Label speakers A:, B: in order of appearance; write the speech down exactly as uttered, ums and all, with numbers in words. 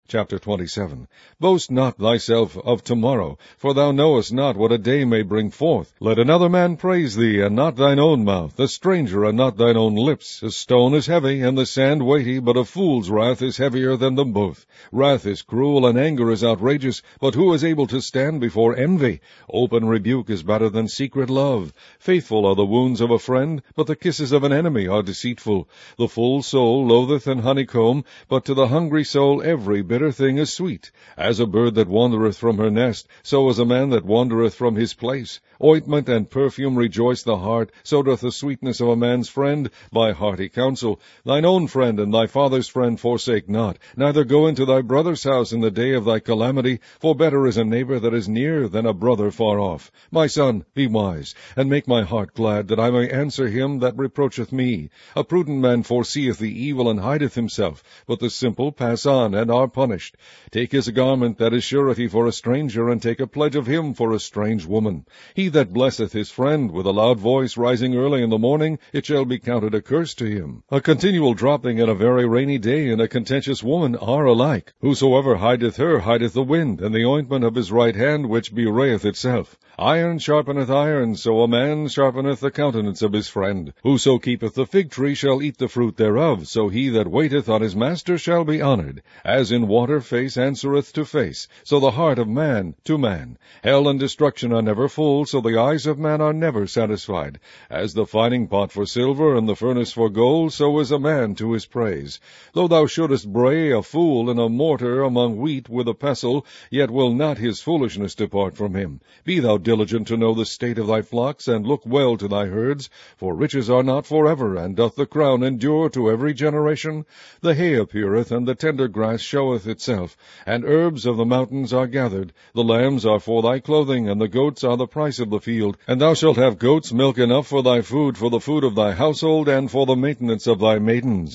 A: Chapter twenty-seven. Boast not thyself of tomorrow, for thou knowest not what a day may bring forth. Let another man praise thee, and not thine own mouth, a stranger, and not thine own lips. A stone is heavy, and the sand weighty, but a fool's wrath is heavier than them both. Wrath is cruel, and anger is outrageous, but who is able to stand before envy? Open rebuke is better than secret love. Faithful are the wounds of a friend, but the kisses of an enemy are deceitful. The full soul loatheth an honeycomb, but to the hungry soul every bitter thing is sweet. As a bird that wandereth from her nest, so is a man that wandereth from his place. Ointment and perfume rejoice the heart, so doth the sweetness of a man's friend by hearty counsel. Thine own friend and thy father's friend forsake not, neither go into thy brother's house in the day of thy calamity, for better is a neighbor that is near than a brother far off. My son, be wise, and make my heart glad, that I may answer him that reproacheth me. A prudent man foreseeth the evil and hideth himself, but the simple pass on and are punished. Take his garment that is surety for a stranger, and take a pledge of him for a strange woman. He that blesseth his friend with a loud voice rising early in the morning, it shall be counted a curse to him. A continual dropping and a very rainy day and a contentious woman are alike. Whosoever hideth her hideth the wind, and the ointment of his right hand which bewrayeth itself. Iron sharpeneth iron, so a man sharpeneth the countenance of his friend. Whoso keepeth the fig tree shall eat the fruit thereof, so he that waiteth on his master shall be honored. As in water face answereth to face, so the heart of man to man. Hell and destruction are never full, so the eyes of man are never satisfied. As the fining pot for silver and the furnace for gold, so is a man to his praise. Though thou shouldest bray a fool in a mortar among wheat with a pestle, yet will not his foolishness depart from him. Be thou diligent to know the state of thy flocks, and look well to thy herds, for riches are not forever, and doth the crown endure to every generation? The hay appeareth, and the tender grass showeth itself, and herbs of the mountains are gathered. The lambs are for thy clothing, and the goats are the price of the field. And thou shalt have goats' milk enough for thy food, for the food of thy household, and for the maintenance of thy maidens.